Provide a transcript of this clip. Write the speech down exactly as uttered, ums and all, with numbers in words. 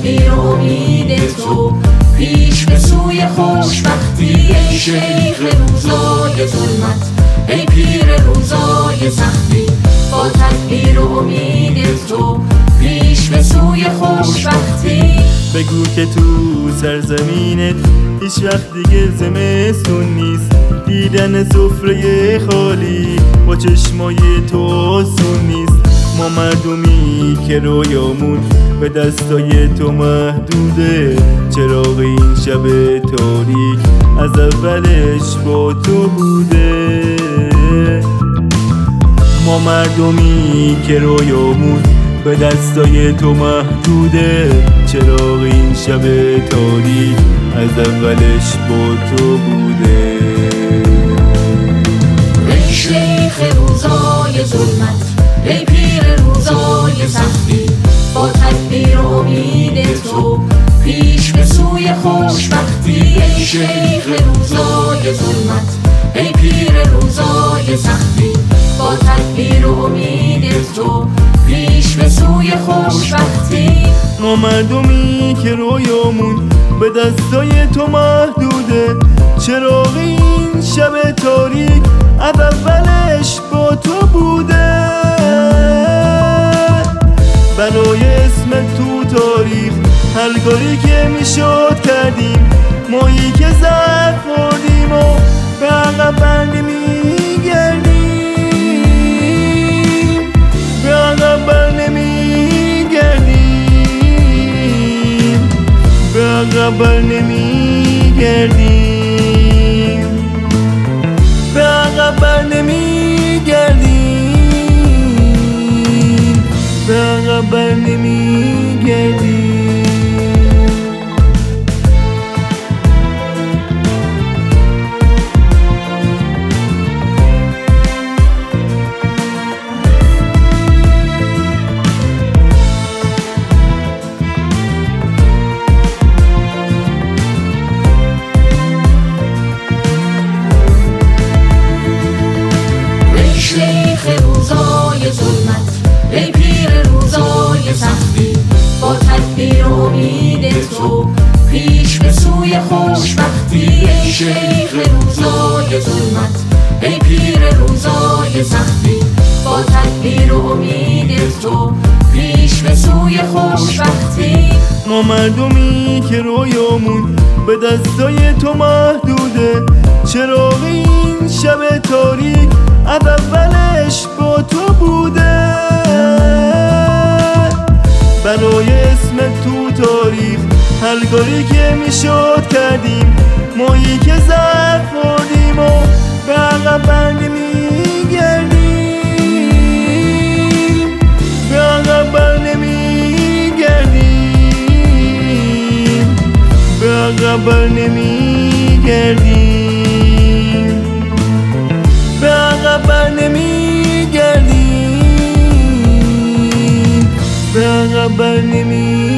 تدبیر و امید تو پیش به سوی خوشبختی. ای شیخ روزای ظلمت، ای پیر روزای سختی، با تدبیر و امید تو پیش به سوی خوشبختی. بگو که تو سرزمینت هیچ وقت دیگه زمستون نیست، دیدن سفره خالی با چشمای تو آسون نیست. ما مردمی که رویامون به دستای تو محدوده، چراغ این شب تاریک از اولش با تو بوده. ما مردمی که رویامون به دستای تو محدوده، چراغ این شب تاریک از اولش با تو بوده. ای شیخ روزای ظلمت، ای پیر روزای سختی، با تدبیر و امید تو پیش به سوی خوشبختی. ای شیخ روزای ظلمت، ای پیر روزای سختی، با تدبیر و امید تو پیش به سوی خوشبختی. ما مردمی که رویامون به دستای تو محدوده، چراغ این شب تاریک از اولش با تو بوده. بلای اسم تو تاریخ هر کاری که میشد کردیم، مایی که زهر خوردیم و به عقب بر نمیگردیم، به عقب بر نمیگردیم، به عقب بر نمیگردیم، به عقب بر نمیگردیم، به عقب بر نمیگردیم. ای پیر روزای سختی، با تدبیر و امید تو پیش به سوی خوشبختی. ای شیخ روزای ظلمت، ای پیر روزای سختی، با تدبیر و امید تو پیش به سوی خوشبختی. ما مردمی که رویامون به دستای تو محدوده، چراغ این شب تاریک از اولش با تو بوده. بلای اسم تو تاریخ هر کاری که میشد کردیم، مایی که زهر خوردیم و به عقب بر نمیگردیم، به عقب بر نمیگردیم، به عقب بر نمیگردیم، به عقب بر نمیگردیم، به عقب بر نمیگردیم.